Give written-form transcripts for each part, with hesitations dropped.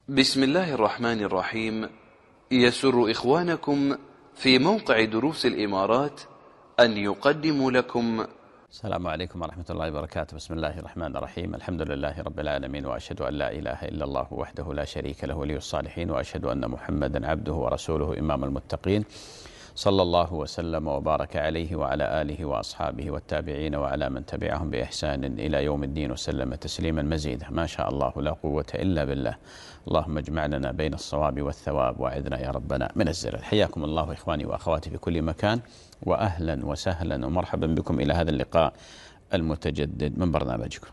بسم الله الرحمن الرحيم. يسر إخوانكم في موقع دروس الإمارات أن يقدموا لكم. السلام عليكم ورحمة الله وبركاته. بسم الله الرحمن الرحيم. الحمد لله رب العالمين، وأشهد أن لا إله إلا الله وحده لا شريك له ولي الصالحين، وأشهد أن محمدا عبده ورسوله إمام المتقين، صلى الله وسلم وبارك عليه وعلى آله وأصحابه والتابعين وعلى من تبعهم بإحسان إلى يوم الدين، وسلم تسليما مزيدا. ما شاء الله لا قوة إلا بالله. اللهم اجمع لنا بين الصواب والثواب، وأعذنا يا ربنا من الزلل. حياكم الله إخواني وأخواتي في كل مكان، وأهلا وسهلا ومرحبا بكم إلى هذا اللقاء المتجدد من برنامجكم.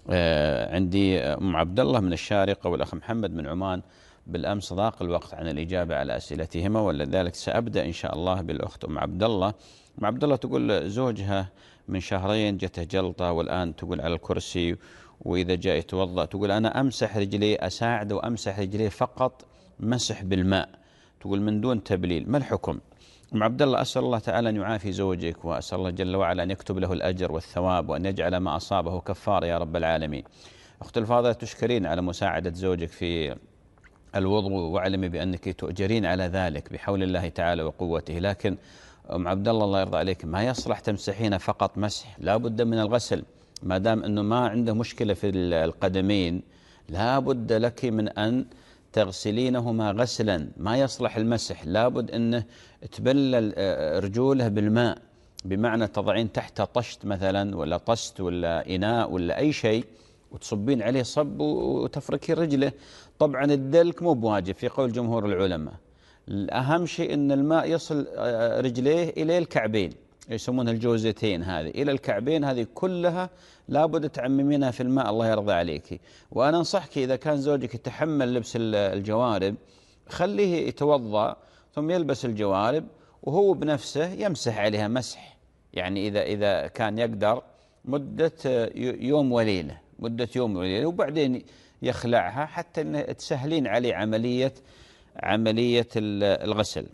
عندي أم عبد الله من الشارقة والأخ محمد من عمان. بالأمس ضاق الوقت عن الإجابة على أسئلتهما، ولذلك سأبدأ إن شاء الله بالأخت أم عبد الله. أم عبد الله تقول زوجها من شهرين جته جلطة، والآن تقول على الكرسي، وإذا جاء يتوضأ تقول أنا أمسح رجليه، أساعده وأمسح رجليه فقط مسح بالماء، تقول من دون تبليل، ما الحكم؟ أم عبد الله، أسأل الله تعالى أن يعافي زوجك، وأسأل الله جل وعلا أن يكتب له الأجر والثواب، وأن يجعل ما أصابه كفارة يا رب العالمين. أخت الفاضلة، تشكرين على مساعدة زوجك في الوضوء، واعلمي بأنك تؤجرين على ذلك بحول الله تعالى وقوته. لكن أم عبد الله، الله يرضى عليك، ما يصلح تمسحين فقط مسح، لا بد من الغسل. ما دام أنه ما عنده مشكلة في القدمين، لا بد لك من أن تغسلينهما غسلا، ما يصلح المسح، لا بد أنه تبلل رجوله بالماء، بمعنى تضعين تحت طشت مثلا، ولا طست، ولا إناء، ولا أي شيء، وتصبين عليه صب وتفركي رجله. طبعا الدلك مو بواجب في قول جمهور العلماء، الأهم شيء أن الماء يصل رجليه إلى الكعبين، يسمونها الجوزتين، هذه إلى الكعبين، هذه كلها لابد تعممينها في الماء، الله يرضى عليك. وأنا أنصحك إذا كان زوجك يتحمل لبس الجوارب، خليه يتوضأ ثم يلبس الجوارب، وهو بنفسه يمسح عليها مسح، يعني إذا كان يقدر مدة يوم وليلة، وبعدين يخلعها حتى أن تسهلين عليه عملية الغسل.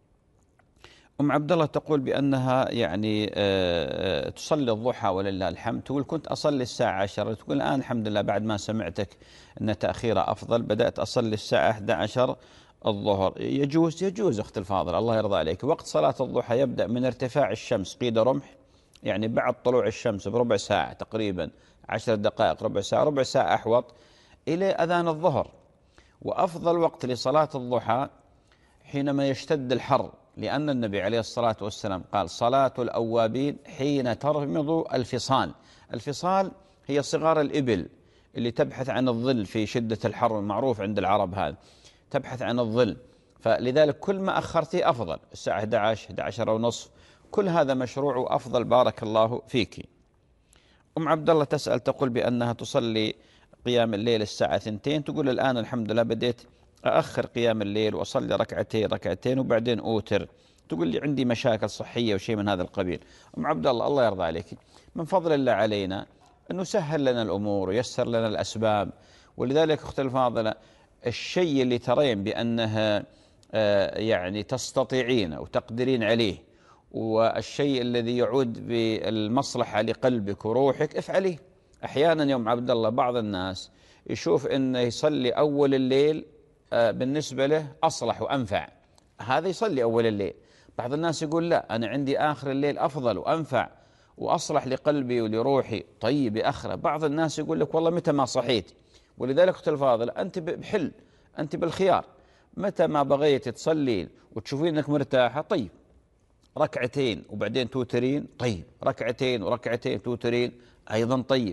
أم عبد الله تقول بأنها يعني تصلي الضحى ولله الحمد، تقول كنت أصلي الساعة 10، تقول الآن الحمد لله بعد ما سمعتك أن تأخيرها أفضل بدأت أصلي الساعة 11 الظهر. يجوز أخت الفاضل، الله يرضى عليك. وقت صلاة الضحى يبدأ من ارتفاع الشمس قيد رمح، يعني بعد طلوع الشمس بربع ساعة تقريبا، 10 دقائق، ربع ساعة أحوط، إلى أذان الظهر. وأفضل وقت لصلاة الضحى حينما يشتد الحر، لأن النبي عليه الصلاة والسلام قال صلاة الأوابين حين ترمض الفصال. الفصال هي صغار الإبل اللي تبحث عن الظل في شدة الحر، المعروف عند العرب هذا، تبحث عن الظل، فلذلك كل ما أخرتي أفضل، الساعة 11، 11 ونصف، كل هذا مشروع وأفضل، بارك الله فيك. أم عبد الله تسأل تقول بأنها تصلي قيام الليل الساعة 2، تقول الآن الحمد لله بديت أأخر قيام الليل وأصلي ركعتين وبعدين أوتر، تقول لي عندي مشاكل صحية وشيء من هذا القبيل. أم عبد الله، الله يرضى عليك، من فضل الله علينا أنه سهل لنا الأمور ويسر لنا الأسباب، ولذلك أخت الفاضلة الشيء اللي ترين بأنها يعني تستطيعين وتقدرين عليه، والشيء الذي يعود بالمصلحة لقلبك وروحك افعليه. أحيانا يوم عبد الله بعض الناس يشوف أنه يصلي أول الليل بالنسبة له أصلح وأنفع، هذا يصلي أول الليل. بعض الناس يقول لا، أنا عندي آخر الليل أفضل وأنفع وأصلح لقلبي ولروحي، طيب آخره. بعض الناس يقول لك والله متى ما صحيت. ولذلك أخت الفاضل، أنت بحل، أنت بالخيار، متى ما بغيت تصلي وتشوفين أنك مرتاحة، طيب ركعتين وبعدين توترين، طيب ركعتين وركعتين توترين أيضا، طيب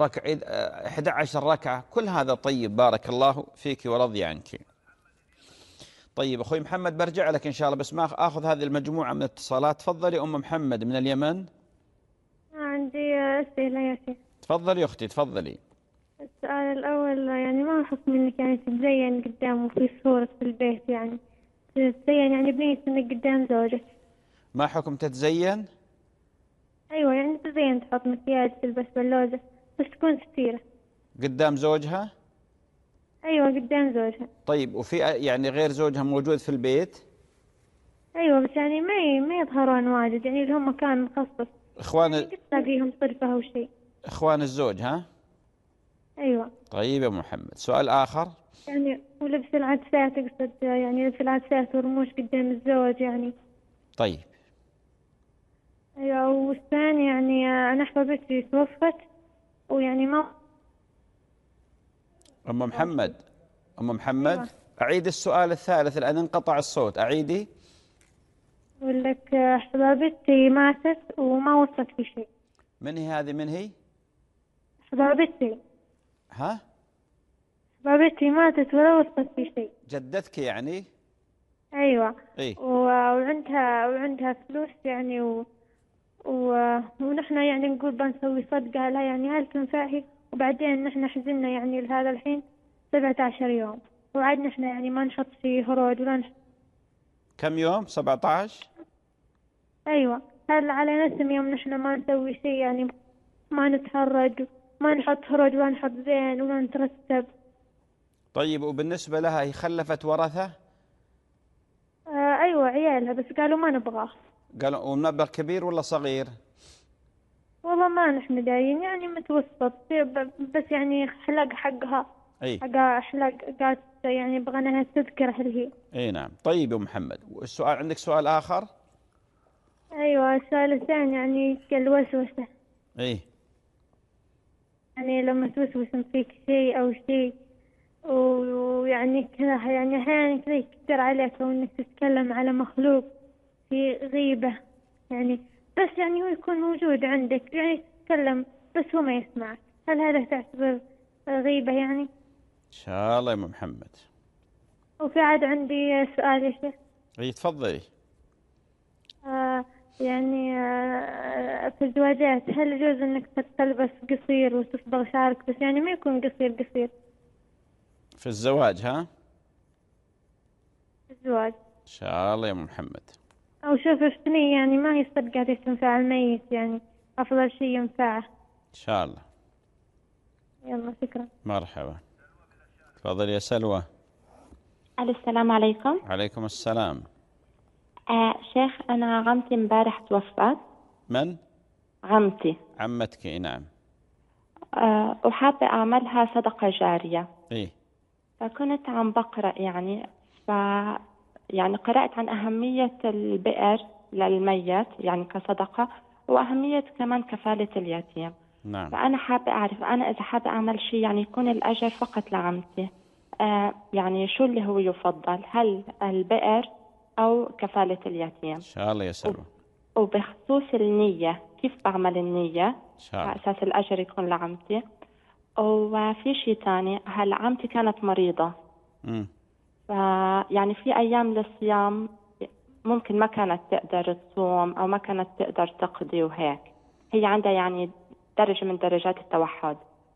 11 ركعة، كل هذا طيب، بارك الله فيك ورضي عنك. طيب أخوي محمد، برجع لك إن شاء الله، بس ما أخذ هذه المجموعة من الاتصالات. تفضلي أم محمد من اليمن. عندي أسئلة يا شيخ. تفضلي أختي، تفضلي. السؤال الأول، يعني ما حكم إنك يعني تتزين قدامه في صورة في البيت، يعني تتزين يعني بنية إنك قدام زوجك؟ ما حكم تتزين؟ أيوة، يعني تتزين، تحط مكياج، تلبس بلوزة، بس تكون ستيرة. قدام زوجها؟ أيوة قدام زوجها. طيب وفي يعني غير زوجها موجود في البيت؟ أيوة، بس يعني ما يظهرون واجد، يعني لهم مكان مخصص، إخوان يعني تلاقيهم صرفة أو شيء. إخوان الزوج ها؟ أيوة. طيب يا أم محمد، سؤال آخر. يعني ولبس العدسات أقصد، يعني لبس العدسات والرموش قدام الزوج يعني. طيب. أيوة. والثاني يعني أنا حبيبتي توفت ويعني ما. أم محمد، أم محمد، أيوة. أعيد السؤال الثالث لأن انقطع الصوت، أعيدي. أقول لك حبيبتي ماتت وما وصلت في شيء. من هي هذه؟ من هي؟ حبيبتي. ها؟ حبيبتي ماتت ولا وصلت في شيء. جدتك يعني؟ أيوة. إيه. وعندها فلوس يعني ونحن يعني نقول بنسوي صدقة لها، يعني هل تنفع هي؟ وبعدين نحن حزننا يعني لهذا الحين 17 يوم، وعاد نحن يعني ما نحط في هرود ولا نحط. كم يوم؟ 17. أيوة. هل على نسم يوم نحن ما نسوي شيء يعني، ما نتهرج، ما نحط هرود ولا نحط زين ولا نترتب. طيب، وبالنسبة لها هي خلفت ورثة؟ أيوة عيالها، بس قالوا ما نبغاه. قالوا والمبلغ كبير ولا صغير؟ والله ما نحن داين يعني متوسط، بس يعني حلق حقها. اي. حلق قالت يعني بغناها تذكر هل هي. اي نعم. طيب يا محمد، والسؤال، عندك سؤال آخر؟ أيوة. السؤال الثاني يعني الوسوسة. اي. يعني لما توسوس فيك شيء أو شيء ويعني كذا، يعني أحيانا كذا يكتر عليك، أو إنك تتكلم على مخلوق في غيبة يعني، بس يعني هو يكون موجود عندك يعني تتكلم بس هو ما يسمعك، هل هذا تعتبر غيبة يعني؟ ان شاء الله يا أم محمد. وفي عاد عندي سؤال يا شيخ. اي تفضلي. يعني في الزواجات هل يجوز انك تلبس قصير وتصبغ شعرك، بس يعني ما يكون قصير قصير؟ في الزواج ها؟ في الزواج. ان شاء الله يا أم محمد. او شوف افتني، يعني ما هي صدقة تنفع الميت، يعني افضل شيء ينفعه. ان شاء الله. يلا شكرا. مرحبا. تفضلي يا سلوى. ألو، السلام عليكم. عليكم السلام. شيخ، أنا عمتي امبارح توفت. من؟ عمتي. عمتك؟ نعم. وحابة أعملها صدقة جارية. ايه. فكنت عم بقرأ يعني يعني قرأت عن أهمية البئر للميت يعني كصدقة، وأهمية كمان كفالة اليتيم. نعم. فأنا حابة أعرف، أنا إذا حابة أعمل شيء يعني يكون الأجر فقط لعمتي، يعني شو اللي هو يفضل، هل البئر أو كفالة اليتيم؟ ان شاء الله يا سلوى. وبخصوص النية، كيف بعمل النية ان شاء الله. على أساس الأجر يكون لعمتي؟ وفي شيء تاني، هل عمتي كانت مريضة، يعني في أيام للصيام ممكن ما كانت تقدر تصوم أو ما كانت تقدر تقضي وهيك، هي عندها يعني درجة من درجات التوحد.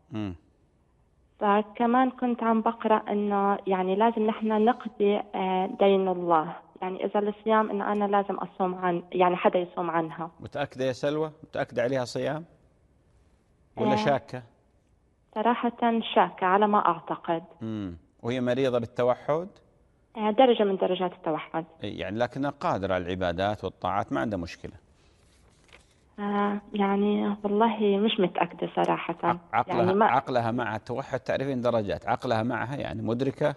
فكمان كنت عم بقرأ إنه يعني لازم نحن نقضي دين الله، يعني إذا الصيام إنه أنا لازم أصوم عن يعني حدا يصوم عنها. متأكدة يا سلوى؟ متأكدة عليها صيام ولا شاكة؟ صراحة شاكة على ما أعتقد. وهي مريضة بالتوحد؟ درجة من درجات التوحد. يعني لكنها قادرة على العبادات والطاعات، ما عندها مشكلة. يعني والله مش متأكدة صراحة. عقلها يعني عقلها معها التوحد، تعرفين درجات عقلها معها يعني مدركة؟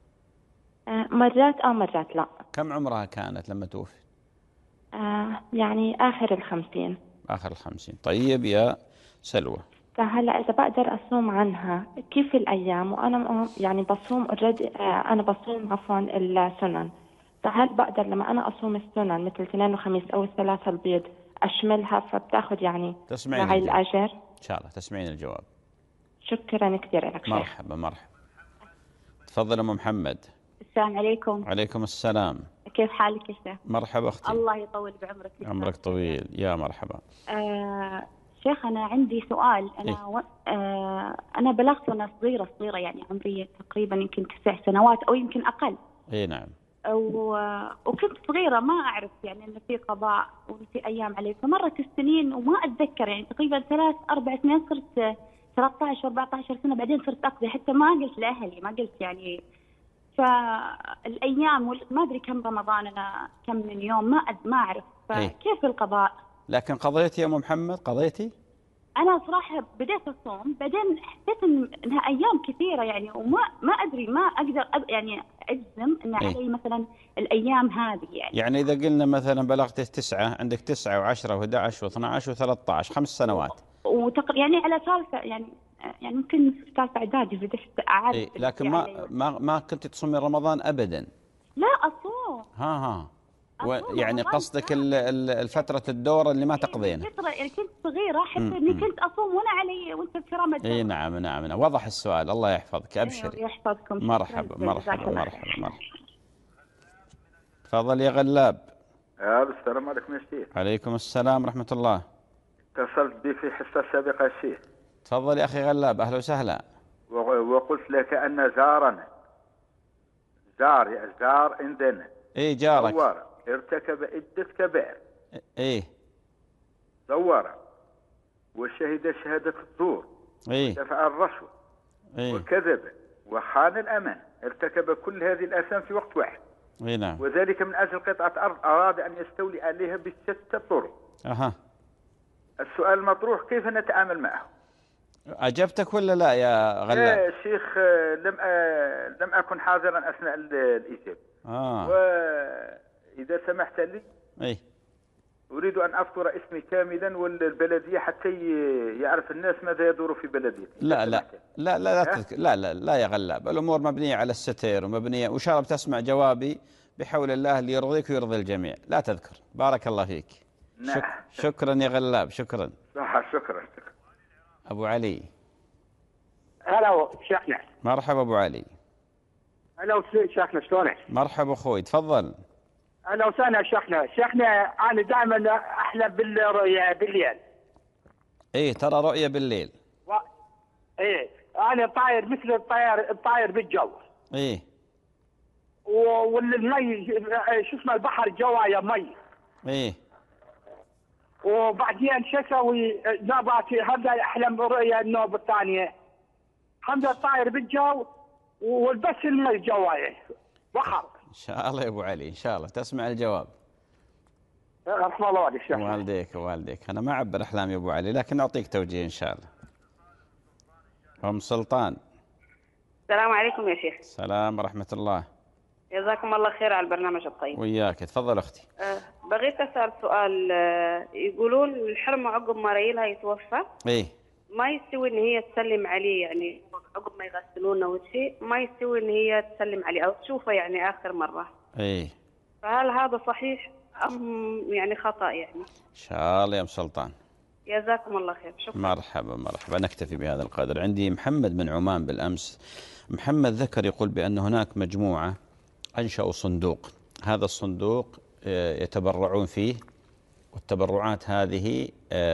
مرات مرات لا. كم عمرها كانت لما توفي؟ يعني آخر 50. آخر 50. طيب يا سلوى، فهلا إذا بقدر أصوم عنها كيف الأيام، وأنا يعني بصوم أنا بصوم عفوا السنن، فهل بقدر لما أنا أصوم السنن مثل الاثنين وخميس أو الثلاثة البيض أشملها فبتاخذ يعني معي الأجر؟ إن شاء الله تسمعين الجواب. شكرا كثير لك شيخ. مرحبا مرحبا. تفضل أم محمد. السلام عليكم. عليكم السلام. كيف حالك يا شيخ؟ مرحبا أختي. الله يطول بعمرك. عمرك طويل. يا مرحبا. شيخ أنا عندي سؤال. أنا أنا بلغت وأنا صغيرة يعني عمري تقريبا يمكن 9 سنوات أو يمكن أقل. إيه نعم. وكنت صغيرة ما أعرف يعني إن في قضاء وفي أيام عليه، فمرت السنين وما أتذكر يعني تقريبا 3-4 سنين صرت 13-14 سنة، بعدين صرت أقضي، حتى ما قلت لأهلي، ما قلت يعني. فالأيام ما أدري كم رمضان أنا كم من يوم ما أعرف، فكيف القضاء؟ لكن قضيتي يا أم محمد؟ قضيتي؟ أنا صراحة بديت أصوم، بعدين حسيت إنها أيام كثيرة يعني، وما أدري، ما أقدر يعني أجزم إن علي مثلا الأيام هذه يعني إذا قلنا مثلا بلغت 9، عندك 9 و10 و11 و12 و13، 5 سنوات. يعني على ثالثة، يعني ممكن في ثالثة إعدادي بديت أعرف. لكن ما كنت تصومين رمضان أبدا؟ لا أصوم. يعني قصدك الفترة الدورة اللي ما تقضينها. الفترة يعني كنت صغيرة، حتى إني كنت أصوم وأنا علي وأنت في رمضان. نعم، وضح السؤال. الله يحفظك، أبشري. يحفظكم. مرحبا. تفضل يا غلاب. السلام عليكم يا شيخ. عليكم السلام ورحمة الله. اتصلت بي في حصة سابقة يا شيخ. تفضل يا أخي غلاب، أهلا وسهلا. وقلت لك أن جارنا جار عندنا جارك زوار ارتكب عدة كبائر. زوار وشهد شهادة الزور، دفع الرشوة، وكذب وخان الأمان، ارتكب كل هذه الآثام في وقت واحد. نعم. وذلك من أجل قطعة أرض أراد أن يستولي عليها بشتى الطرق. السؤال المطروح: كيف نتعامل معه؟ أجبتك ولا لا يا غلاب؟ يا شيخ لم أكن حاضرا أثناء الإجابة. وإذا سمحت لي أريد أن أذكر اسمي كاملا والبلدية حتى يعرف الناس ماذا يدور في بلديتي. لا يا غلاب، الأمور مبنية على الستير ومبنية، وإن شاء الله بتسمع جوابي بحول الله اللي يرضيك ويرضي الجميع. لا تذكر. بارك الله فيك. شكرا يا غلاب، شكرا. شكرا. أبو علي. هلا شيخنا. مرحبا أبو علي. هلا شيخنا، شلونك؟ مرحبا أخوي، تفضل. اهلا وسهلا شيخنا، انا دائما احلم بالرؤيا بالليل. ترى رؤيا بالليل. انا طاير مثل الطاير بالجو. والمي شو اسمه، البحر جوايا مي. وبعدين شو اسوي؟ نوباتي هبدا احلم برؤيا النوبه الثانيه، هبدا طاير بالجو والبس المي جوايا بحر. إن شاء الله يا أبو علي، إن شاء الله تسمع الجواب. رحم الله والديك شيخ. والديك. أنا ما أعبر أحلام يا أبو علي، لكن أعطيك توجيه إن شاء الله. أم سلطان. السلام عليكم يا شيخ. السلام ورحمة الله. جزاكم الله خير على البرنامج الطيب. وياك. تفضل أختي. بغيت أسأل سؤال. يقولون الحرمة عقب ما ريلها يتوفى ما يستوي إن هي تسلم عليه، يعني عقب ما يغسلونه وشيء ما يستوي إن هي تسلم عليه أو تشوفه يعني آخر مرة. فهل هذا صحيح أم يعني خطأ يعني؟ إن شاء الله يا أم سلطان. جزاكم الله خير. شكرا. مرحبا. نكتفي بهذا القدر. عندي محمد من عمان بالأمس. محمد ذكر يقول بأن هناك مجموعة أنشأوا صندوق، هذا الصندوق يتبرعون فيه، والتبرعات هذه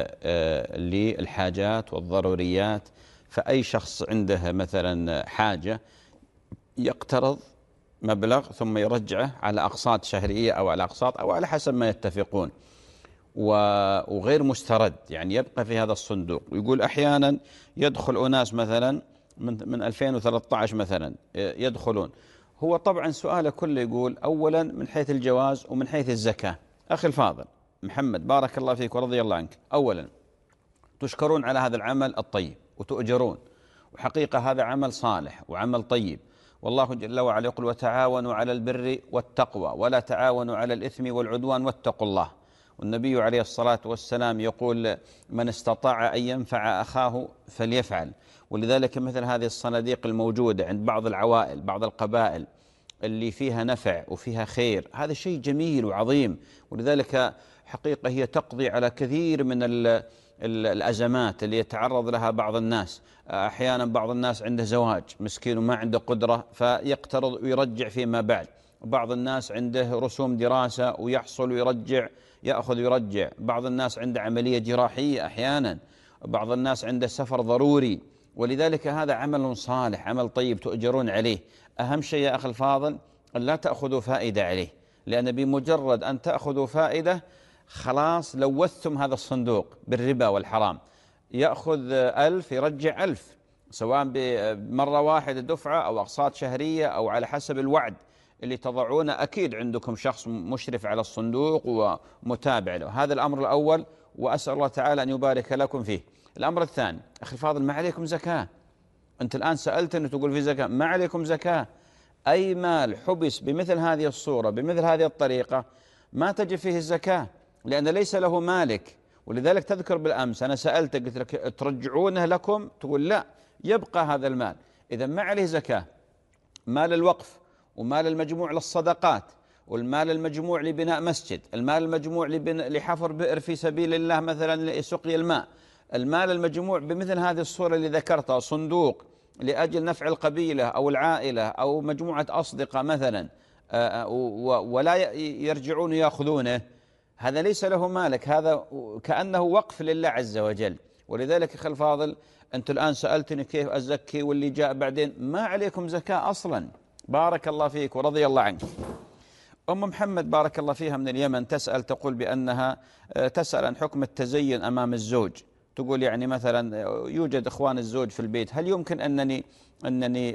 للحاجات والضروريات. فأي شخص عنده مثلا حاجة يقترض مبلغ ثم يرجعه على أقساط شهرية أو على أقساط أو على حسب ما يتفقون، وغير مسترد، يعني يبقى في هذا الصندوق. ويقول أحيانا يدخل أناس مثلا من 2013 مثلا يدخلون. هو طبعا سؤاله كله يقول أولا من حيث الجواز ومن حيث الزكاة. أخي الفاضل محمد، بارك الله فيك ورضي الله عنك، أولا تشكرون على هذا العمل الطيب وتؤجرون، وحقيقة هذا عمل صالح وعمل طيب، والله جل وعلا يقول: وتعاونوا على البر والتقوى ولا تعاونوا على الإثم والعدوان واتقوا الله. والنبي عليه الصلاة والسلام يقول: من استطاع أن ينفع أخاه فليفعل. ولذلك مثل هذه الصناديق الموجودة عند بعض العوائل، بعض القبائل اللي فيها نفع وفيها خير، هذا شيء جميل وعظيم. ولذلك حقيقة هي تقضي على كثير من الأزمات اللي يتعرض لها بعض الناس. أحيانا بعض الناس عنده زواج مسكين وما عنده قدرة فيقترض ويرجع فيما بعد. بعض الناس عنده رسوم دراسة ويحصل ويرجع، يأخذ ويرجع. بعض الناس عنده عملية جراحية أحيانا. بعض الناس عنده سفر ضروري. ولذلك هذا عمل صالح، عمل طيب تؤجرون عليه. أهم شيء يا أخي الفاضل أن لا تأخذوا فائدة عليه، لأن بمجرد أن تأخذوا فائدة خلاص لوثتم هذا الصندوق بالربا والحرام. يأخذ 1000 يرجع 1000، سواء بمرة واحدة دفعة أو أقساط شهرية أو على حسب الوعد اللي تضعونه. أكيد عندكم شخص مشرف على الصندوق ومتابع له. هذا الأمر الأول، وأسأل الله تعالى أن يبارك لكم فيه. الأمر الثاني أخي الفاضل، ما عليكم زكاة. أنت الآن سألتني تقول في زكاة، ما عليكم زكاة. أي مال حبس بمثل هذه الصورة بمثل هذه الطريقة ما تجب فيه الزكاة، لأن ليس له مالك. ولذلك تذكر بالأمس أنا سألتك قلت لك ترجعونه لكم، تقول لا، يبقى هذا المال. إذا ما عليه زكاة. مال الوقف ومال المجموع للصدقات والمال المجموع لبناء مسجد، المال المجموع لحفر بئر في سبيل الله مثلا لسقي الماء، المال المجموع بمثل هذه الصورة اللي ذكرتها، صندوق لأجل نفع القبيلة أو العائلة أو مجموعة أصدقاء مثلا، ولا يرجعون يأخذونه، هذا ليس له مالك، هذا كأنه وقف لله عز وجل. ولذلك أخي الفاضل أنت الآن سألتني كيف أزكي، واللي جاء بعدين ما عليكم زكاة أصلا. بارك الله فيك ورضي الله عنك. أم محمد بارك الله فيها من اليمن تسأل، تقول بأنها تسأل عن حكم التزين أمام الزوج. تقول يعني مثلا يوجد إخوان الزوج في البيت، هل يمكن أنني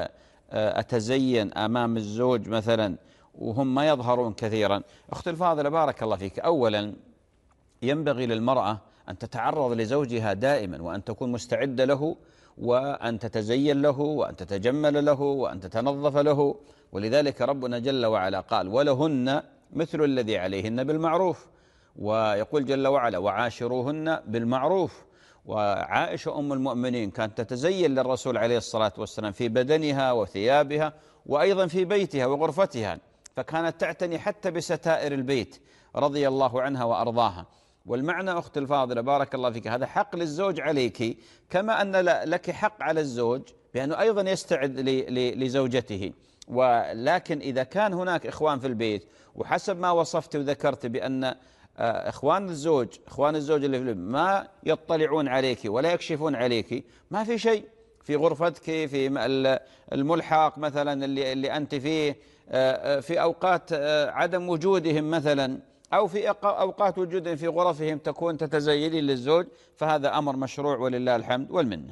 أتزين أمام الزوج مثلا وهم ما يظهرون كثيرا؟ أختي الفاضلة بارك الله فيك، أولا ينبغي للمرأة أن تتعرض لزوجها دائما، وأن تكون مستعدة له، وأن تتزين له، وأن تتجمل له، وأن تتنظف له. ولذلك ربنا جل وعلا قال ولهن مثل الذي عليهن بالمعروف، ويقول جل وعلا وعاشروهن بالمعروف. وعائشة أم المؤمنين كانت تتزين للرسول عليه الصلاة والسلام في بدنها وثيابها وأيضا في بيتها وغرفتها، فكانت تعتني حتى بستائر البيت رضي الله عنها وأرضاها. والمعنى أختي الفاضلة بارك الله فيك، هذا حق للزوج عليك، كما أن لك حق على الزوج بأنه أيضا يستعد لزوجته. ولكن إذا كان هناك إخوان في البيت، وحسب ما وصفت وذكرت بأن إخوان الزوج اللي في البيت ما يطلعون عليك ولا يكشفون عليك، ما في شيء في غرفتك، في الملحق مثلا اللي أنت فيه، في أوقات عدم وجودهم مثلا، أو في أوقات وجودهم في غرفهم تكون تتزينين للزوج، فهذا أمر مشروع ولله الحمد والمنة.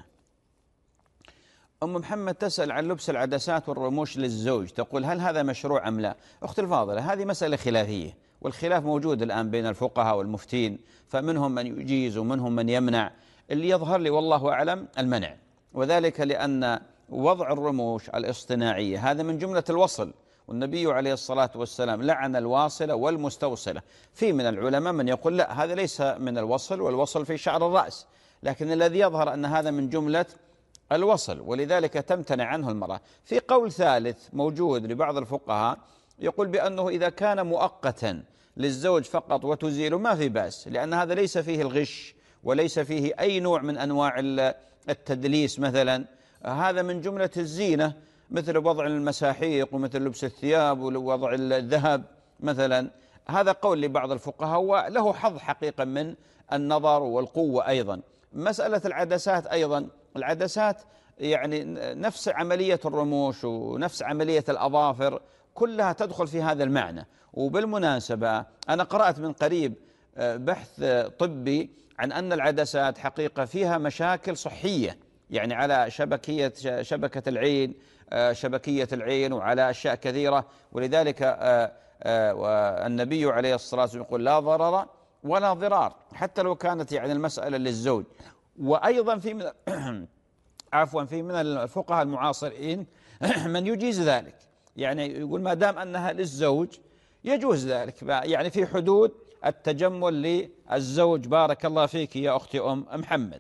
أم محمد تسأل عن لبس العدسات والرموش للزوج، تقول هل هذا مشروع أم لا؟ أختي الفاضلة هذه مسألة خلافية، والخلاف موجود الآن بين الفقهاء والمفتين، فمنهم من يجيز ومنهم من يمنع. اللي يظهر لي والله أعلم المنع، وذلك لأن وضع الرموش الاصطناعية هذا من جملة الوصل، والنبي عليه الصلاة والسلام لعن الواصلة والمستوصلة. في من العلماء من يقول لا، هذا ليس من الوصل، والوصل في شعر الرأس، لكن الذي يظهر أن هذا من جملة الوصل، ولذلك تمتنع عنه المرأة. في قول ثالث موجود لبعض الفقهاء يقول بأنه إذا كان مؤقتا للزوج فقط وتزيل ما في بأس، لأن هذا ليس فيه الغش وليس فيه أي نوع من أنواع التدليس مثلا، هذا من جملة الزينة، مثل وضع المساحيق ومثل لبس الثياب ووضع الذهب مثلا. هذا قول لبعض الفقهاء وله حظ حقيقة من النظر والقوة. أيضا مسألة العدسات، أيضا العدسات يعني نفس عملية الرموش ونفس عملية الأظافر كلها تدخل في هذا المعنى. وبالمناسبة أنا قرأت من قريب بحث طبي عن أن العدسات حقيقة فيها مشاكل صحية، يعني على شبكة العين، شبكية العين، وعلى أشياء كثيرة. ولذلك النبي عليه الصلاة والسلام يقول لا ضرر ولا ضرار، حتى لو كانت يعني المسألة للزوج. وأيضا في من الفقهاء المعاصرين من يجيز ذلك، يعني يقول ما دام أنها للزوج يجوز ذلك، يعني في حدود التجمل للزوج. بارك الله فيك يا أختي أم محمد.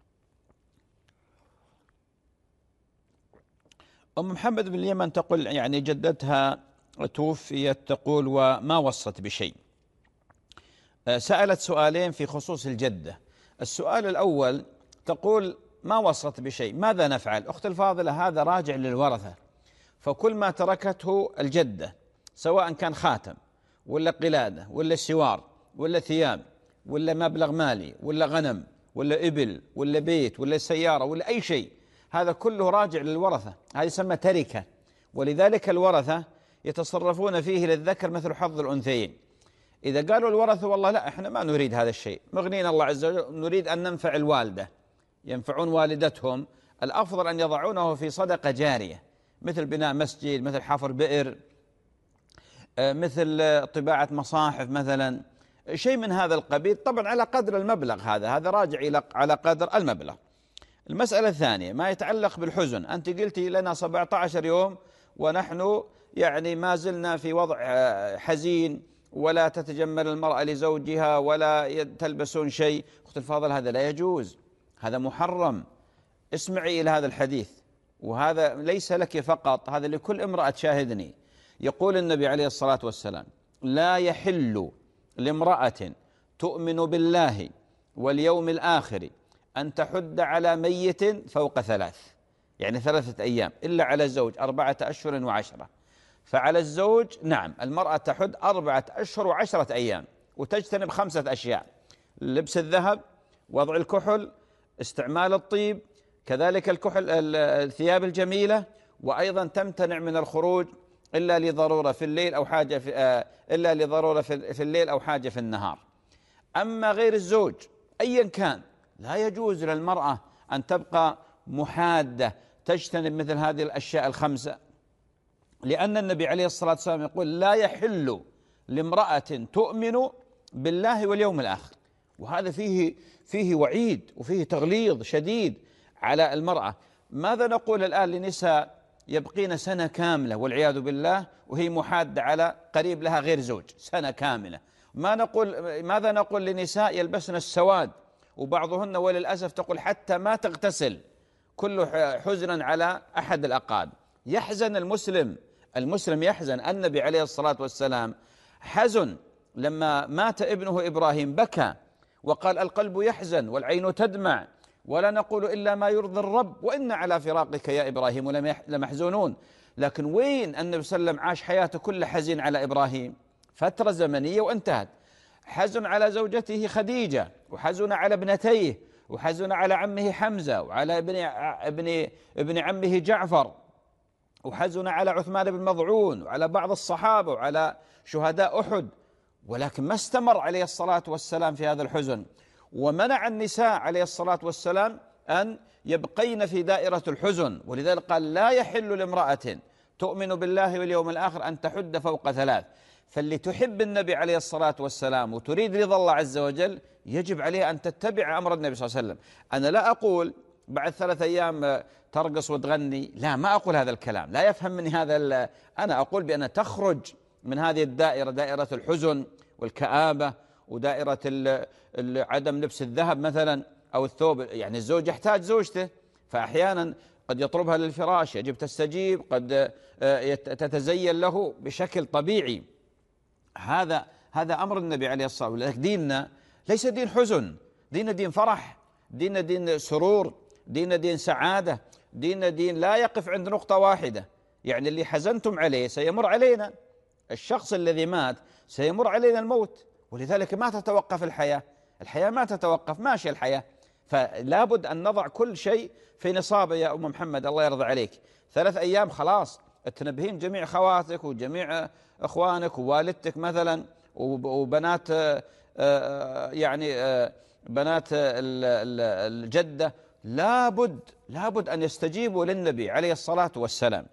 أم محمد بن اليمن تقول يعني جدتها توفيت، تقول وما وصت بشيء. سألت سؤالين في خصوص الجدة. السؤال الأول تقول ما وصت بشيء، ماذا نفعل؟ أخت الفاضلة هذا راجع للورثة، فكل ما تركته الجدة سواء كان خاتم ولا قلادة ولا سوار ولا ثياب ولا مبلغ مالي ولا غنم ولا إبل ولا بيت ولا سيارة ولا أي شيء، هذا كله راجع للورثة، هذا يسمى تركة. ولذلك الورثة يتصرفون فيه للذكر مثل حظ الأنثيين. إذا قالوا الورثة والله لا إحنا ما نريد هذا الشيء، مغنين الله عز وجل، نريد أن ننفع الوالدة، ينفعون والدتهم، الأفضل أن يضعونه في صدقة جارية، مثل بناء مسجد، مثل حفر بئر، مثل طباعة مصاحف مثلا، شيء من هذا القبيل، طبعا على قدر المبلغ، هذا راجع على قدر المبلغ. المسألة الثانية ما يتعلق بالحزن، أنت قلتي لنا 17 يوم ونحن يعني ما زلنا في وضع حزين، ولا تتجمل المرأة لزوجها ولا تلبسون شيء. أخت الفاضل هذا لا يجوز، هذا محرم. اسمعي إلى هذا الحديث، وهذا ليس لك فقط، هذا لكل امرأة تشاهدني. يقول النبي عليه الصلاة والسلام: لا يحل لامرأة تؤمن بالله واليوم الآخر أن تحد على ميت فوق 3، يعني 3 أيام، إلا على الزوج 4 أشهر و10. فعلى الزوج نعم المرأة تحد 4 أشهر و10 أيام، وتجتنب 5 أشياء: لبس الذهب، وضع الكحل، استعمال الطيب، كذلك الكحل، الثياب الجميلة، وأيضا تمتنع من الخروج إلا لضرورة في الليل أو حاجة إلا لضرورة في الليل أو حاجة في النهار. أما غير الزوج أيا كان لا يجوز للمرأة أن تبقى محادة تجتنب مثل هذه الأشياء ال5، لأن النبي عليه الصلاة والسلام يقول: لا يحل لامرأة تؤمن بالله واليوم الآخر. وهذا فيه وعيد وفيه تغليظ شديد على المرأة. ماذا نقول الآن لنساء يبقين سنة كاملة والعياذ بالله وهي محادة على قريب لها غير زوج سنة كاملة؟ ماذا نقول لنساء يلبسن السواد، وبعضهن وللأسف تقول حتى ما تغتسل، كله حزنا على أحد الأقارب. يحزن المسلم يحزن. النبي عليه الصلاة والسلام حزن لما مات ابنه إبراهيم، بكى وقال: القلب يحزن والعين تدمع ولا نقول إلا ما يرضي الرب وإن على فراقك يا إبراهيم لمحزونون. لكن وين النبي صلى الله عليه وسلم عاش حياته كل حزين على إبراهيم؟ فترة زمنية وانتهت. حزن على زوجته خديجة، وحزن على ابنتيه، وحزن على عمه حمزة، وعلى ابن عمه جعفر، وحزن على عثمان بن مظعون، وعلى بعض الصحابة، وعلى شهداء أحد. ولكن ما استمر عليه الصلاة والسلام في هذا الحزن، ومنع النساء عليه الصلاة والسلام أن يبقين في دائرة الحزن. ولذلك قال: لا يحل لامرأة تؤمن بالله واليوم الآخر أن تحد فوق 3. فاللي تحب النبي عليه الصلاة والسلام وتريد رضا الله عز وجل يجب عليه أن تتبع أمر النبي صلى الله عليه وسلم. أنا لا أقول بعد 3 أيام ترقص وتغني، لا، ما أقول هذا الكلام، لا يفهم مني هذا. أنا أقول بأن تخرج من هذه الدائرة، دائرة الحزن والكآبة، ودائرة عدم لبس الذهب مثلا أو الثوب. يعني الزوج يحتاج زوجته، فأحيانا قد يطلبها للفراش، يجب تستجيب، قد تتزين له بشكل طبيعي. هذا أمر النبي عليه الصلاة والسلام. ديننا ليس دين حزن، ديننا دين فرح، ديننا دين سرور، ديننا دين سعادة، ديننا دين لا يقف عند نقطة واحدة. يعني اللي حزنتم عليه سيمر علينا، الشخص الذي مات سيمر علينا الموت، ولذلك ما تتوقف الحياة ما تتوقف، ماشي الحياة. فلا بد أن نضع كل شيء في نصابه. يا أم محمد الله يرضى عليك، 3 أيام خلاص تنبهين جميع خواتك وجميع أخوانك ووالدتك مثلا وبنات بنات الجدة، لا بد أن يستجيبوا للنبي عليه الصلاة والسلام.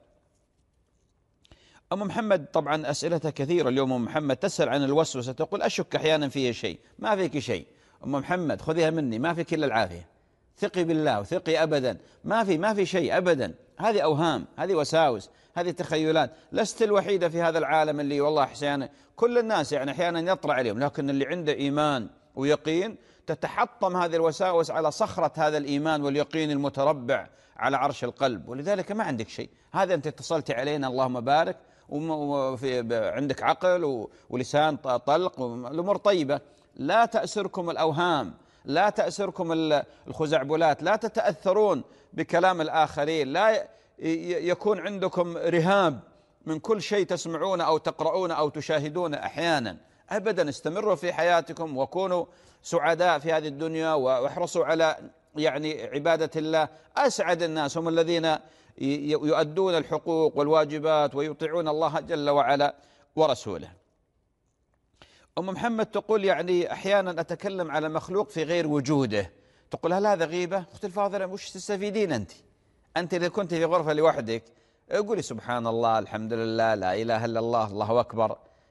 أم محمد طبعا أسئلتها كثيرة اليوم. أم محمد تسأل عن الوسوسة، تقول: أشك أحيانا فيه شيء. ما فيك شيء أم محمد، خذيها مني، ما فيك إلا العافية، ثقي بالله وثقي أبدا، ما في شيء أبدا. هذه أوهام، هذه وساوس، هذه تخيلات. لست الوحيدة في هذا العالم اللي والله أحيانا كل الناس يعني أحيانا يطرأ عليهم، لكن اللي عنده إيمان ويقين تتحطم هذه الوساوس على صخرة هذا الإيمان واليقين المتربع على عرش القلب. ولذلك ما عندك شيء. هذا أنت اتصلت علينا اللهم بارك، عندك عقل ولسان طلق والأمور طيبة. لا تأسركم الأوهام، لا تأسركم الخزعبلات، لا تتأثرون بكلام الآخرين، لا يكون عندكم رهاب من كل شيء تسمعون أو تقرؤون أو تشاهدون أحيانا أبدا. استمروا في حياتكم وكونوا سعداء في هذه الدنيا، واحرصوا على يعني عبادة الله. أسعد الناس هم الذين يؤدون الحقوق والواجبات ويطيعون الله جل وعلا ورسوله. أم محمد تقول: يعني أحيانا أتكلم على مخلوق في غير وجوده. تقول: هل هذا غيبة؟ أختي الفاضلة، وش تستفيدين أنت إذا كنت في غرفة لوحدك قولي سبحان الله، الحمد لله، لا إله إلا الله، الله أكبر.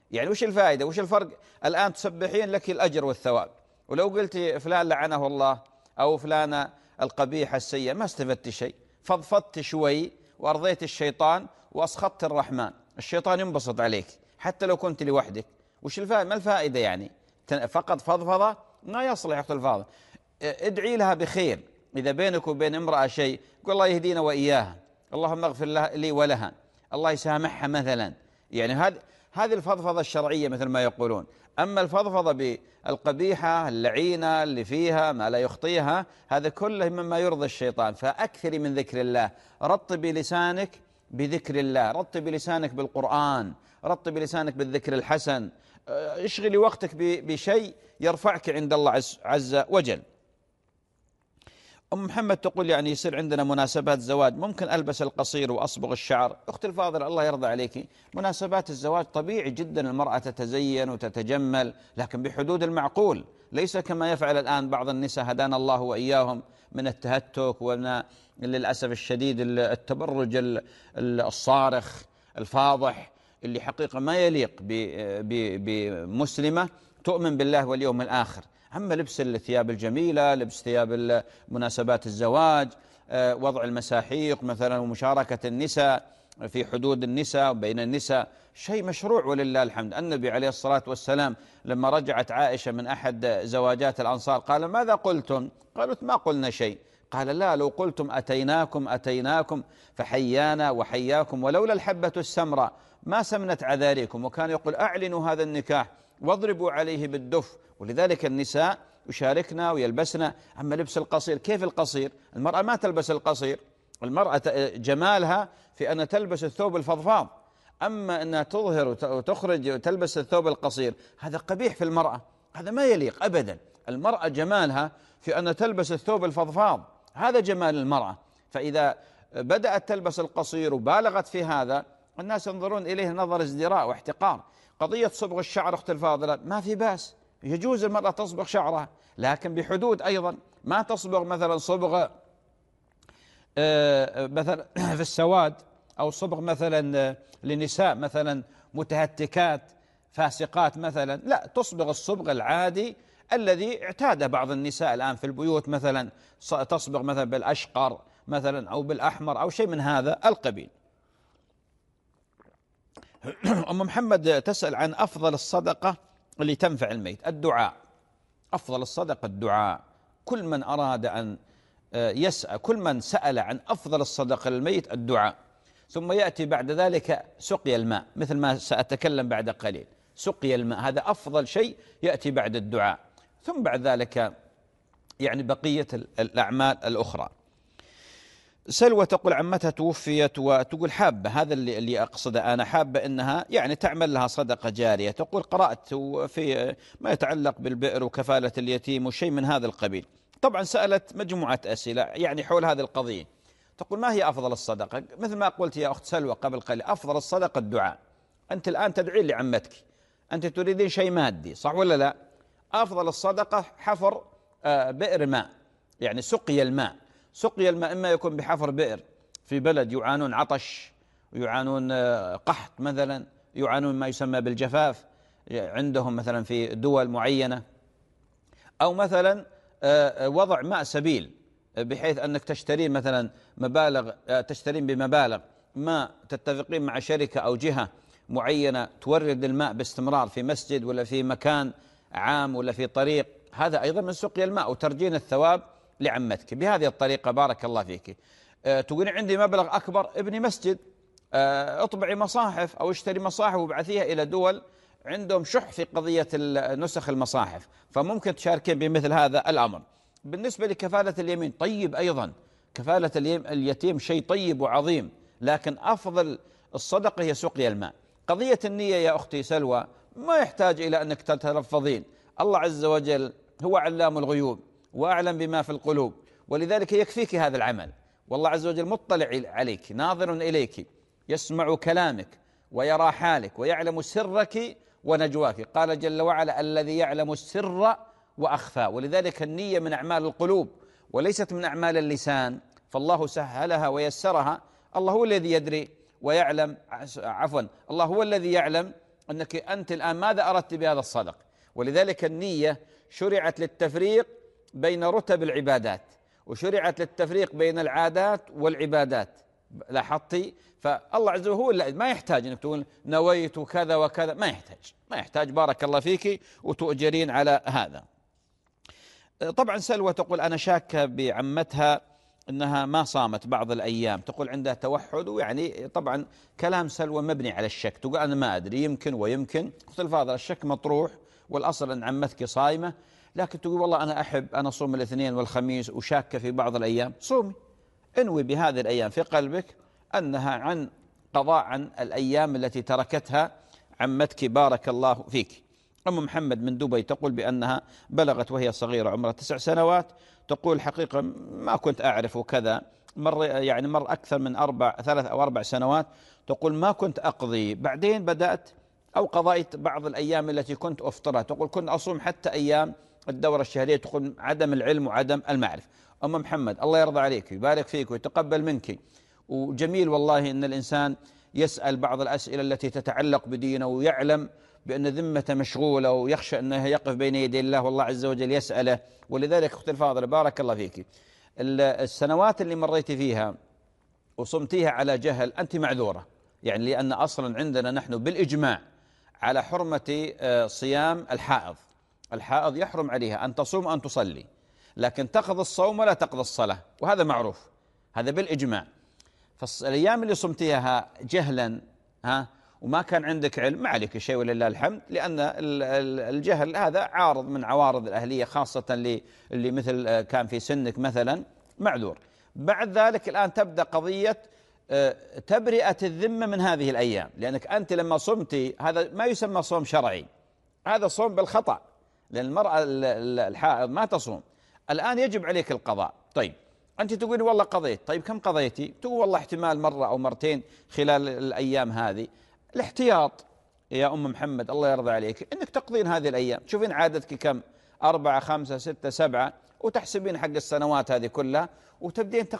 يعني وش الفائدة؟ وش الفرق؟ الآن تسبحين لك الأجر والثواب، ولو قلت فلان لعنه الله أو فلانة القبيحة السيئة ما استفدت شيء، فضفضت شوي وأرضيت الشيطان وأسخطت الرحمن، الشيطان ينبسط عليك حتى لو كنت لوحدك. وش الفائدة؟ ما الفائدة يعني؟ فقط فضفضة ما يصلح يا أخت الفاضل. ادعي لها بخير، إذا بينك وبين امرأة شيء قل الله يهدينا وإياها، اللهم اغفر لي ولها، الله يسامحها مثلا. يعني هذه الفضفضة الشرعية مثل ما يقولون. أما الفضفضة بالقبيحة اللعينة اللي فيها ما لا يخطيها، هذا كله مما يرضي الشيطان. فأكثري من ذكر الله، رطبي لسانك بذكر الله، رطبي لسانك بالقرآن، رطبي لسانك بالذكر الحسن، اشغلي وقتك بشيء يرفعك عند الله عز وجل. أم محمد تقول يعني يصير عندنا مناسبات زواج، ممكن ألبس القصير وأصبغ الشعر؟ أختي الفاضلة الله يرضى عليك، مناسبات الزواج طبيعي جدا المرأة تتزين وتتجمل، لكن بحدود المعقول، ليس كما يفعل الآن بعض النساء هدانا الله وإياهم من التهتك ومن للأسف الشديد التبرج الصارخ الفاضح اللي حقيقة ما يليق بمسلمة تؤمن بالله واليوم الآخر. أما لبس الثياب الجميلة، لبس ثياب مناسبات الزواج، وضع المساحيق مثلا ومشاركة النساء في حدود النساء وبين النساء شيء مشروع ولله الحمد. النبي عليه الصلاة والسلام لما رجعت عائشة من أحد زواجات الأنصار قال ماذا قلتم؟ قالت ما قلنا شيء. قال لا، لو قلتم أتيناكم فحيانا وحياكم ولولا الحبة السمراء ما سمنت عذاريكم. وكان يقول أعلنوا هذا النكاح واضربوا عليه بالدف. ولذلك النساء يشاركنا ويلبسنا. أما لبس القصير، كيف القصير؟ المرأة ما تلبس القصير، المرأة جمالها في أن تلبس الثوب الفضفاض. أما أنها تظهر وتخرج وتلبس الثوب القصير هذا قبيح في المرأة، هذا ما يليق أبدا. المرأة جمالها في أن تلبس الثوب الفضفاض، هذا جمال المرأة. فإذا بدأت تلبس القصير وبالغت في هذا الناس ينظرون إليه نظر ازدراء واحتقار. قضية صبغ الشعر أخت الفاضلة ما في بأس، يجوز المرأة تصبغ شعرها لكن بحدود أيضا. ما تصبغ مثلا صبغ مثلا في السواد، أو صبغ مثلا لنساء مثلا متهتكات فاسقات مثلا، لا، تصبغ الصبغ العادي الذي اعتاد بعض النساء الآن في البيوت، مثلا تصبغ مثلا بالأشقر مثلا أو بالأحمر أو شيء من هذا القبيل. أم محمد تسأل عن أفضل الصدقة اللي تنفع الميت. الدعاء، أفضل الصدقة الدعاء. كل من أراد أن يسأل، كل من سأل عن أفضل الصدقة للميت الدعاء، ثم يأتي بعد ذلك سقي الماء مثل ما سأتكلم بعد قليل. سقي الماء هذا أفضل شيء يأتي بعد الدعاء، ثم بعد ذلك يعني بقية الأعمال الأخرى. سلوى تقول عمتها توفيت وتقول حابة، هذا اللي أقصده أنا، حابة أنها يعني تعمل لها صدقة جارية. تقول قرأت في ما يتعلق بالبئر وكفالة اليتيم وشيء من هذا القبيل. طبعا سألت مجموعة أسئلة يعني حول هذه القضية. تقول ما هي أفضل الصدقة؟ مثل ما قلت يا أخت سلوى قبل قليل، أفضل الصدقة الدعاء. أنت الآن تدعين لعمتك، أنت تريدين شيء مادي، صح ولا لا؟ أفضل الصدقة حفر بئر ماء، يعني سقي الماء. سقي الماء إما يكون بحفر بئر في بلد يعانون عطش ويعانون قحط مثلا، يعانون ما يسمى بالجفاف عندهم مثلا في دول معينة، أو مثلا وضع ماء سبيل بحيث أنك تشترين مثلا مبالغ، تشترين بمبالغ ماء، تتفقين مع شركة أو جهة معينة تورد الماء باستمرار في مسجد ولا في مكان عام ولا في طريق، هذا أيضا من سقي الماء وترجين الثواب لعمتك بهذه الطريقة. بارك الله فيك. تقولين عندي مبلغ أكبر، ابني مسجد، اطبعي مصاحف أو اشتري مصاحف وابعثيها إلى دول عندهم شح في قضية نسخ المصاحف، فممكن تشاركين بمثل هذا الأمر. بالنسبة لكفالة اليمين طيب أيضا، كفالة اليتيم شيء طيب وعظيم، لكن أفضل الصدقة هي سقي الماء. قضية النية يا أختي سلوى ما يحتاج إلى أنك تتلفظين، الله عز وجل هو علام الغيوب وأعلم بما في القلوب، ولذلك يكفيك هذا العمل، والله عز وجل مطلع عليك ناظر إليك، يسمع كلامك ويرى حالك ويعلم سرك ونجواك. قال جل وعلا الذي يعلم السر وأخفى، ولذلك النية من أعمال القلوب وليست من أعمال اللسان، فالله سهلها ويسرها. الله هو الذي يدري ويعلم، عفوا، الله هو الذي يعلم أنك أنت الآن ماذا أردت بهذا الصدق. ولذلك النية شرعت للتفريق بين رتب العبادات، وشرعت للتفريق بين العادات والعبادات. لاحظتي؟ فالله عز وجل هو ما يحتاج أنك تقول نويت كذا وكذا، ما يحتاج. بارك الله فيك وتؤجرين على هذا. طبعا سلوى تقول أنا شاكة بعمتها أنها ما صامت بعض الأيام، تقول عندها توحد، ويعني طبعا كلام سلوى مبني على الشك. تقول أنا ما أدري، يمكن ويمكن. أخت الفاضل الشك مطروح، والأصل أن عمتك صايمة، لكن تقول والله أنا أحب أنا أصوم الاثنين والخميس وشاكة في بعض الأيام. صومي، انوي بهذه الأيام في قلبك أنها عن قضاء عن الأيام التي تركتها عمتك. بارك الله فيك. أم محمد من دبي تقول بأنها بلغت وهي صغيرة عمرها 9 سنوات، تقول حقيقة ما كنت أعرف كذا، مر أكثر من 3 أو 4 سنوات. تقول ما كنت أقضي، بعدين بدأت أو قضيت بعض الأيام التي كنت أفطرها. تقول كنت أصوم حتى أيام الدورة الشهرية. تقول عدم العلم وعدم المعرفة. أم محمد الله يرضى عليك ويبارك فيك ويتقبل منك، وجميل والله أن الإنسان يسأل بعض الأسئلة التي تتعلق بدينه، ويعلم بأن ذمته مشغولة، ويخشى أنه يقف بين يدي الله والله عز وجل يسأله. ولذلك أختي الفاضلة بارك الله فيك، السنوات اللي مريت فيها وصمتيها على جهل أنت معذورة، يعني لأن أصلا عندنا نحن بالإجماع على حرمة صيام الحائض. الحائض يحرم عليها أن تصوم وأن تصلي، لكن تقضي الصوم ولا تقضي الصلاة، وهذا معروف، هذا بالإجماع. فالأيام اللي صمتيها جهلا وما كان عندك علم ما عليك شيء ولله الحمد، لأن الجهل هذا عارض من عوارض الأهلية، خاصة اللي مثل كان في سنك مثلا، معذور. بعد ذلك الآن تبدأ قضية تبرئة الذمة من هذه الأيام، لأنك أنت لما صمتي هذا ما يسمى صوم شرعي، هذا صوم بالخطأ، لأن المرأة الحائض ما تصوم. الآن يجب عليك القضاء. طيب أنت تقولي والله قضيت، طيب كم قضيتي؟ تقول والله احتمال مرة أو مرتين خلال الأيام هذه. الاحتياط يا أم محمد الله يرضى عليك أنك تقضين هذه الأيام، تشوفين عادتك كم، 4 5 6 7، وتحسبين حق السنوات هذه كلها وتبدين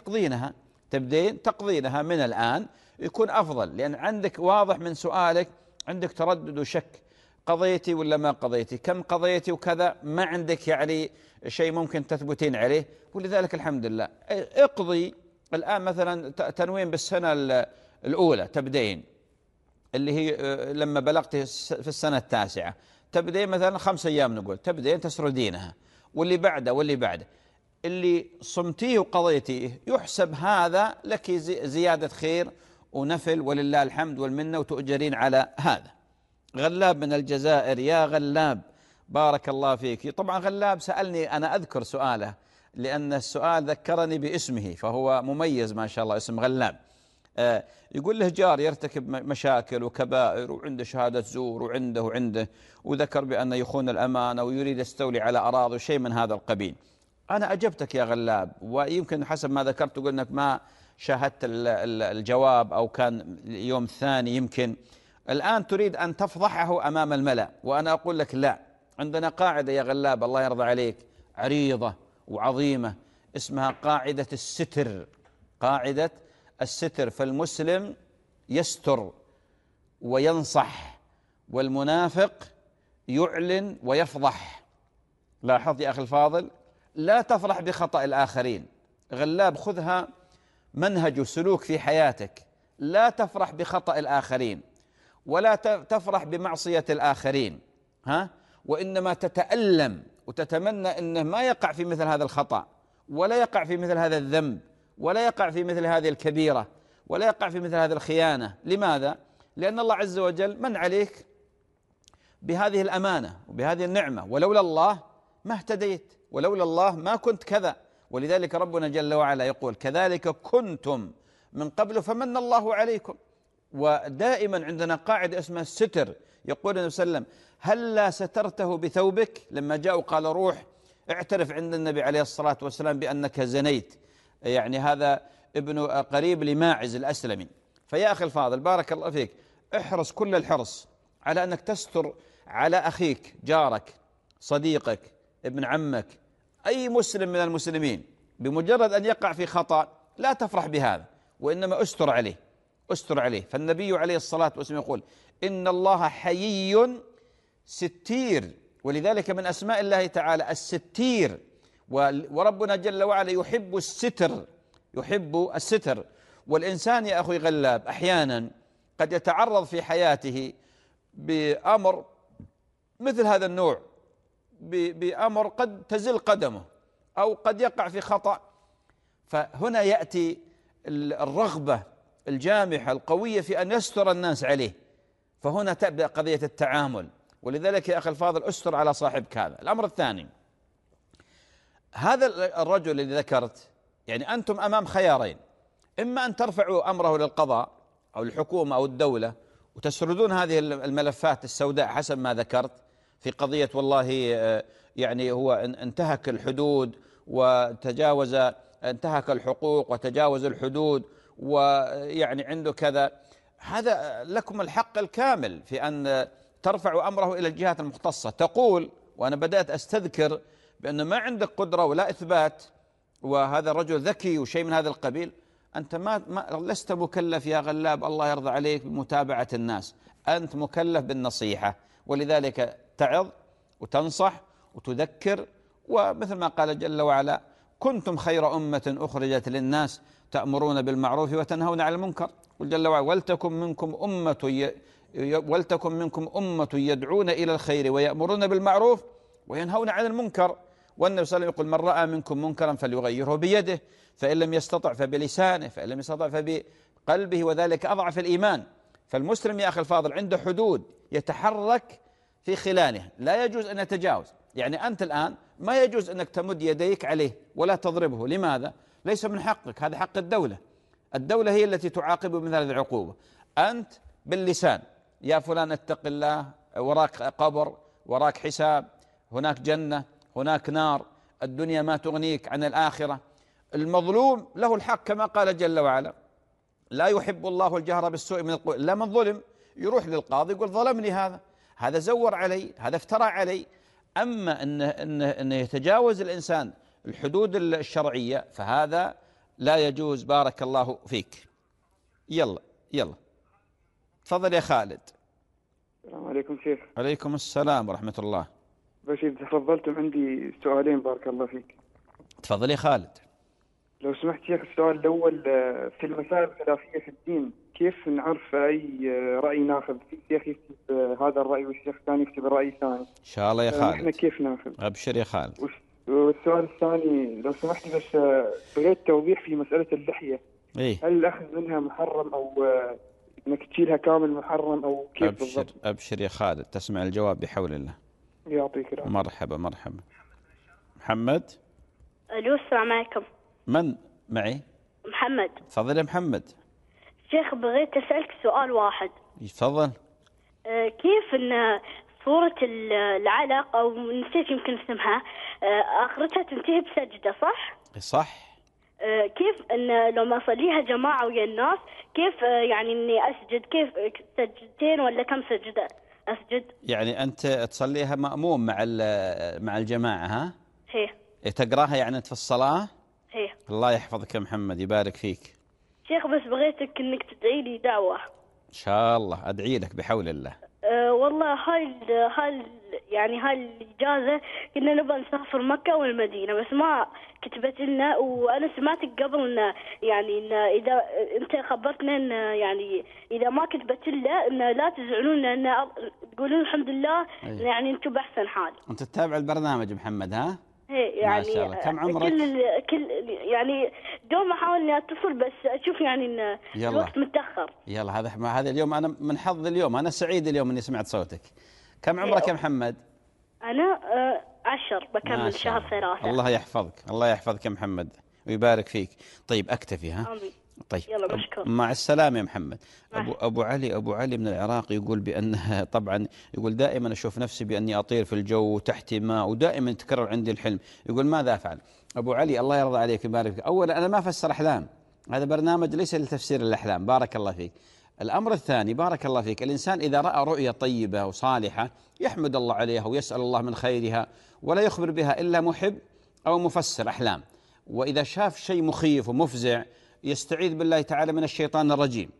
تقضينها من الآن، يكون أفضل. لأن عندك واضح من سؤالك عندك تردد وشك، قضيتي ولا ما قضيتي، كم قضيتي وكذا، ما عندك يعني شيء ممكن تثبتين عليه. ولذلك الحمد لله اقضي الآن مثلا تنوين بالسنة الأولى تبدين، اللي هي لما بلغت في السنة 9 تبدين مثلا 5 أيام نقول، تبدين تسردينها، واللي بعده اللي صمتيه وقضيتيه يحسب هذا لك زيادة خير ونفل ولله الحمد والمنة، وتؤجرين على هذا. غلاب من الجزائر، يا غلاب بارك الله فيك. طبعا غلاب سألني، أنا أذكر سؤاله لأن السؤال ذكرني باسمه، فهو مميز ما شاء الله اسم غلاب. يقول له جار يرتكب مشاكل وكبائر وعنده شهادة زور وعنده وذكر بأنه يخون الأمانة ويريد يستولي على أراضي وشيء من هذا القبيل. أنا أجبتك يا غلاب، ويمكن حسب ما ذكرت تقول أنك ما شاهدت الجواب أو كان يوم ثاني يمكن. الآن تريد أن تفضحه أمام الملأ، وأنا أقول لك لا. عندنا قاعدة يا غلاب الله يرضى عليك عريضة وعظيمة، اسمها قاعدة الستر. قاعدة الستر، فالمسلم يستر وينصح، والمنافق يعلن ويفضح. لاحظ يا أخي الفاضل، لا تفرح بخطأ الآخرين. غلاب خذها منهج وسلوك في حياتك، لا تفرح بخطأ الآخرين ولا تفرح بمعصية الآخرين، وإنما تتألم وتتمنى أنه ما يقع في مثل هذا الخطأ، ولا يقع في مثل هذا الذنب، ولا يقع في مثل هذه الكبيرة، ولا يقع في مثل هذه الخيانة. لماذا؟ لأن الله عز وجل من عليك بهذه الأمانة وبهذه النعمة، ولولا الله ما اهتديت، ولولا الله ما كنت كذا. ولذلك ربنا جل وعلا يقول كذلك كنتم من قبل فمن الله عليكم. ودائما عندنا قاعدة اسمها الستر. يقول النبي صلى الله عليه وسلم هلا سترته بثوبك، لما جاءوا قال روح اعترف عند النبي عليه الصلاة والسلام بأنك زنيت، يعني هذا ابن قريب لماعز الأسلمي. فيا أخي الفاضل بارك الله فيك، احرص كل الحرص على أنك تستر على أخيك، جارك، صديقك، ابن عمك، أي مسلم من المسلمين. بمجرد أن يقع في خطأ لا تفرح بهذا، وإنما استر عليه، استر عليه. فالنبي عليه الصلاة والسلام يقول إن الله حيي ستير، ولذلك من أسماء الله تعالى الستير، وربنا جل وعلا يحب الستر، يحب الستر. والإنسان يا أخي غلاب أحيانا قد يتعرض في حياته بأمر مثل هذا النوع، بأمر قد تزل قدمه أو قد يقع في خطأ، فهنا يأتي الرغبة الجامحة القوية في أن يستر الناس عليه، فهنا تبدأ قضية التعامل. ولذلك يا أخي الفاضل أستر على صاحبك هذا. الأمر الثاني، هذا الرجل الذي ذكرت، يعني أنتم أمام خيارين، إما أن ترفعوا أمره للقضاء أو الحكومة أو الدولة وتسردون هذه الملفات السوداء حسب ما ذكرت في قضية والله يعني هو انتهك الحدود وتجاوز، انتهك الحقوق وتجاوز الحدود ويعني عنده كذا، هذا لكم الحق الكامل في أن ترفعوا أمره إلى الجهات المختصة. تقول وأنا بدأت أستذكر بأن ما عندك قدرة ولا إثبات، وهذا الرجل ذكي وشيء من هذا القبيل، أنت ما لست مكلف يا غلاب الله يرضى عليك بمتابعة الناس، أنت مكلف بالنصيحة. ولذلك تعظ وتنصح وتذكر، ومثل ما قال جل وعلا كنتم خير أمة أخرجت للناس تأمرون بالمعروف وتنهون عن المنكر. قل جل وعلا ولتكن منكم أمة يدعون إلى الخير ويأمرون بالمعروف وينهون عن المنكر. والنبي صلى الله عليه وسلم يقول من رأى منكم منكرا فليغيره بيده، فإن لم يستطع فبلسانه، فإن لم يستطع فبقلبه، وذلك أضعف الإيمان. فالمسلم يا أخي الفاضل عنده حدود يتحرك في خلالها، لا يجوز أن يتجاوز. يعني أنت الآن ما يجوز أنك تمد يديك عليه ولا تضربه. لماذا؟ ليس من حقك، هذا حق الدولة. الدولة هي التي تعاقبه من هذه العقوبة. أنت باللسان يا فلان اتق الله، وراك قبر، وراك حساب، هناك جنة، هناك نار، الدنيا ما تغنيك عن الآخرة. المظلوم له الحق كما قال جل وعلا لا يحب الله الجهر بالسوء من القول إلا من ظلم. يروح للقاضي يقول ظلمني هذا زور علي، هذا افترى علي. أما أن يتجاوز الإنسان الحدود الشرعية فهذا لا يجوز. بارك الله فيك. يلا تفضل يا خالد. السلام عليكم شيخ. عليكم السلام ورحمة الله. بشير تفضلتم، عندي سؤالين بارك الله فيك. تفضل يا خالد. لو سمحت شيخ، السؤال الأول في المسائل الخلافية في الدين كيف نعرف أي رأي ناخذ؟ في شيخ يكتب هذا الرأي والشيخ الثاني يكتب الرأي الثاني. إن شاء الله يا خالد. نحن كيف ناخذ؟ أبشر يا خالد. والسؤال الثاني لو سمحت بس بغيت توضيح في مسألة اللحية. إيه؟ هل الأخذ منها محرم أو إنك تشيلها كامل محرم أو كيف بالضبط؟ أبشر يا خالد، تسمع الجواب بحول الله. يعطيك العافية. مرحبا. محمد. الو السلام عليكم. من معي؟ محمد. تفضل يا محمد. شيخ بغيت أسألك سؤال واحد. تفضل. كيف ان صورة العلق او نسيت يمكن اسمها اخرتها تنتهي بسجدة صح؟ صح. كيف ان لو ما اصليها جماعة ويا الناس كيف يعني اني اسجد؟ كيف سجدتين ولا كم سجدة اسجد؟ يعني انت تصليها مأموم مع الجماعة ها؟ هي. تقراها يعني انت في الصلاة؟ هي. الله يحفظك يا محمد، يبارك فيك. شيخ بس بغيتك انك تدعي لي دعوة. ان شاء الله ادعي لك بحول الله. والله هاي الإجازة كنا نبغى نسافر مكة والمدينة بس ما كتبت لنا، وأنا سمعتك قبل إن يعني إن إذا أنت خبرتنا إن يعني إذا ما كتبت لنا إن لا تزعلون إن تقولون الحمد لله يعني أنتم بأحسن حال. أنت تتابع البرنامج محمد ها؟ يعني ما شاء الله. كم عمرك؟ كل يعني دوم أحاول إني أتصل بس أشوف يعني إن الوقت متأخر. يلا هذا اليوم أنا من حظ اليوم، أنا سعيد اليوم إني سمعت صوتك. كم عمرك يا محمد؟ أنا 10 بكمل شهر 3. الله يحفظك يا محمد ويبارك فيك. طيب أكتفي ها؟ آمين. طيب يلا مشكور. مع السلامة يا محمد. أبو علي من العراق يقول بأنها طبعا يقول دائما أشوف نفسي بأني أطير في الجو تحت ماء ودائما يتكرر عندي الحلم. يقول ماذا أفعل؟ أبو علي الله يرضى عليك ويبارك فيك. أولا أنا ما أفسر أحلام، هذا برنامج ليس لتفسير الأحلام. بارك الله فيك. الأمر الثاني بارك الله فيك، الإنسان إذا رأى رؤية طيبة وصالحة يحمد الله عليها ويسأل الله من خيرها ولا يخبر بها إلا محب أو مفسر أحلام. وإذا شاف شيء مخيف ومفزع يستعيذ بالله تعالى من الشيطان الرجيم.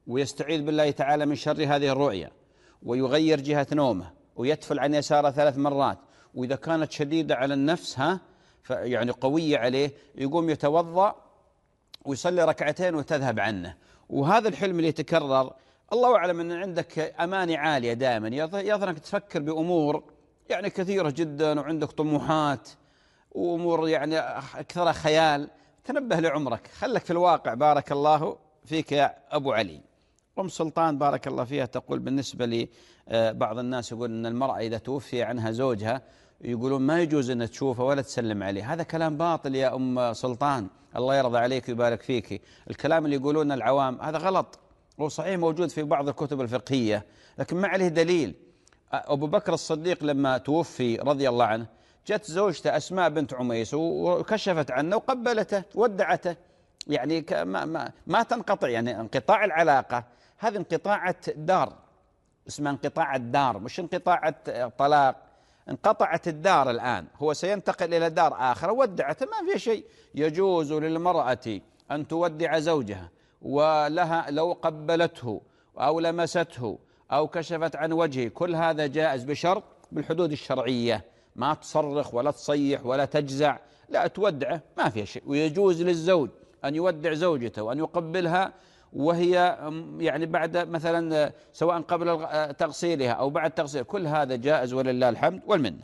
ويستعيذ بالله تعالى من شر هذه الرؤيا، ويغير جهة نومه، ويتفل عن يساره 3 مرات، وإذا كانت شديدة على النفس يعني قوية عليه، يقوم يتوضأ ويصلي 2 وتذهب عنه. وهذا الحلم اللي يتكرر الله أعلم أن عندك أماني عالية دائما، يظهر أنك تفكر بأمور يعني كثيرة جدا، وعندك طموحات وأمور يعني أكثرها خيال. تنبه لعمرك، خلك في الواقع. بارك الله فيك يا أبو علي. أم سلطان بارك الله فيها تقول بالنسبة لي بعض الناس يقول أن المرأة إذا توفي عنها زوجها يقولون ما يجوز أن تشوفه ولا تسلم عليه. هذا كلام باطل يا أم سلطان، الله يرضى عليك ويبارك فيك. الكلام اللي يقولون العوام هذا غلط، هو صحيح موجود في بعض الكتب الفقهية لكن ما عليه دليل. أبو بكر الصديق لما توفي رضي الله عنه جت زوجته أسماء بنت عميس وكشفت عنه وقبلته ودعته، يعني ما تنقطع، يعني انقطاع العلاقة هذه انقطاع دار، اسمها انقطاع الدار مش انقطاع طلاق. انقطعت الدار الآن، هو سينتقل إلى دار آخر، ودعته ما في شيء. يجوز للمرأة أن تودع زوجها ولها لو قبلته أو لمسته أو كشفت عن وجهه، كل هذا جائز بشرط بالحدود الشرعية، ما تصرخ ولا تصيح ولا تجزع، لا تودعه ما في شيء. ويجوز للزوج أن يودع زوجته وأن يقبلها وهي يعني بعد مثلا سواء قبل تغسيلها أو بعد تغسيل، كل هذا جائز ولله الحمد والمنة.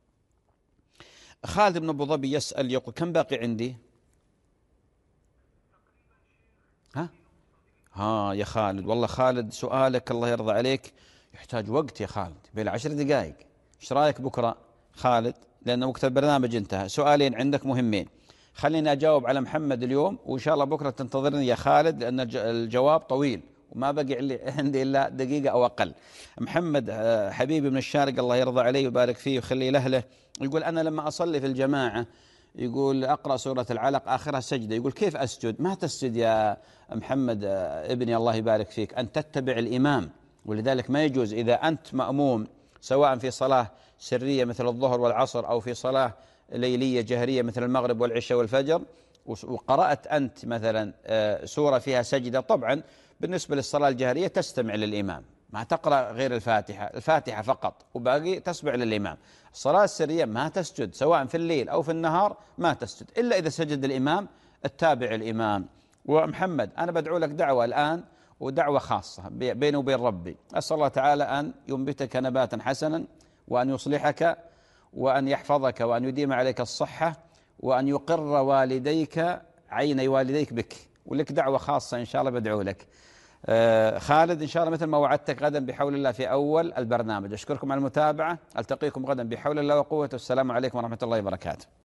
خالد بن أبو ظبي يسأل يقول كم باقي عندي؟ يا خالد، والله خالد سؤالك الله يرضى عليك يحتاج وقت يا خالد، بين 10 دقائق. ايش رايك بكرة خالد؟ لأن وقت البرنامج انتهى. سؤالين عندك مهمين، خليني أجاوب على محمد اليوم، وإن شاء الله بكرة تنتظرني يا خالد لأن الجواب طويل وما بقي عندي إلا دقيقة أو أقل. محمد حبيبي من الشارق الله يرضى عليه ويبارك فيه ويخلي لأهله، يقول أنا لما أصلي في الجماعة يقول أقرأ سورة العلق آخرها سجدة، يقول كيف أسجد؟ ما تسجد يا محمد ابني الله يبارك فيك، أن تتبع الإمام. ولذلك ما يجوز إذا أنت مأموم سواء في صلاة سرية مثل الظهر والعصر أو في صلاة ليلية جهرية مثل المغرب والعشاء والفجر، وقرأت أنت مثلا سورة فيها سجدة، طبعا بالنسبة للصلاة الجهرية تستمع للإمام، ما تقرأ غير الفاتحة فقط وباقي تسمع للإمام. الصلاة السرية ما تسجد سواء في الليل أو في النهار، ما تسجد إلا إذا سجد الإمام التابع الإمام. ومحمد أنا بدعو لك دعوة الآن، ودعوة خاصة بيني وبين ربي، أسأل الله تعالى أن ينبتك نباتا حسنا، وأن يصلحك، وأن يحفظك، وأن يديم عليك الصحة، وأن يقر والديك عيني والديك بك. ولك دعوة خاصة إن شاء الله بدعو لك. خالد إن شاء الله مثل ما وعدتك غدا بحول الله في أول البرنامج. أشكركم على المتابعة، ألتقيكم غدا بحول الله وقوته. السلام عليكم ورحمة الله وبركاته.